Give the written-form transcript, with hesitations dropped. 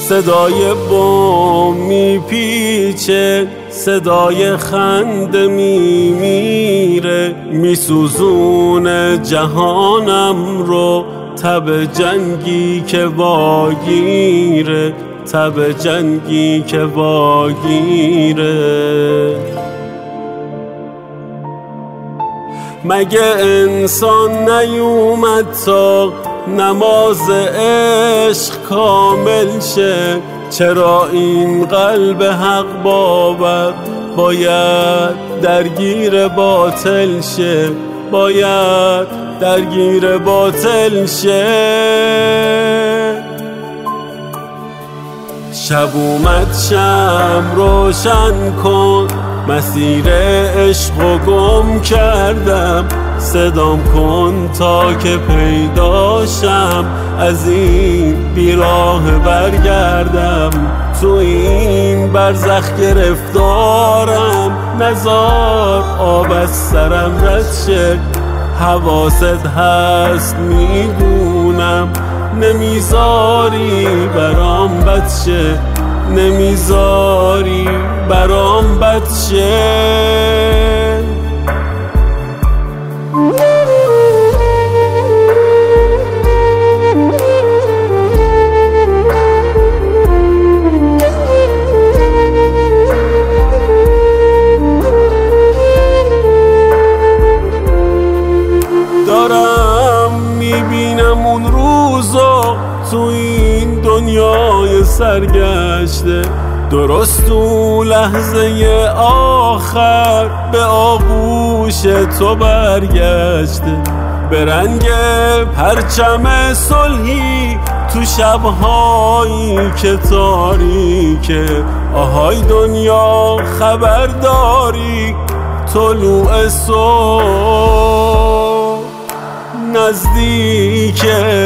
صدای بم میپیچه، صدای خنده میمیره، میسوزونه جهانم رو تب جنگی که واگیره، تب جنگی که واگیره. مگه انسان نیومد تا نماز عشق کامل شه؟ چرا این قلب حق باور باید درگیر باطل شه؟ باید درگیر باطل شه. شب اومد شمع روشن کن، مسیر عشقو گم کردم، صدام کن تا که پیداشم، از این بیراه برگردم. تو این برزخ گرفتارم، نزار آب از سرم رد شه. حواست هست میدونم، نمیذاری برام بد شه، نمیذاری برام بد شه. دارم میبینم اون روزو تو این دنیای سرگشته، درست تو لحظه آخر به آغوش تو برگشته. به رنگ پرچم صلحی تو شبهایی که تاریکه، آهای دنیا خبرداری طلوع صبح نزدیکه.